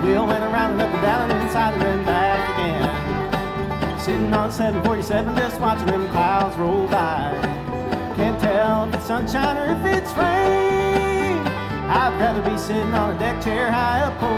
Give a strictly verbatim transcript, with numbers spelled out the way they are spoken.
wheel went around and up and down and inside and then back again. Sitting on seven forty-seven, just watching them clouds roll by. Can't tell if it's sunshine or if it's rain. I'd rather be sitting on a deck chair high up